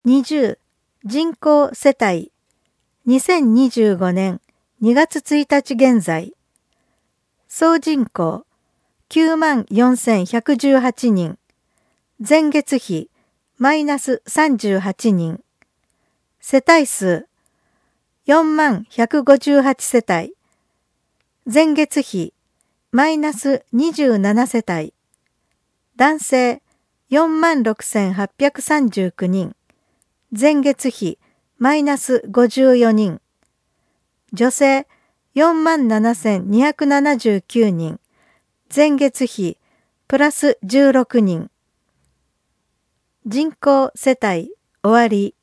20人口世帯2025年2月1日現在総人口94,118人前月比マイナス38人世帯数4158世帯前月比マイナス27世帯男性46,839人前月比マイナス54人女性47,279人前月比プラス16人人口世帯終わり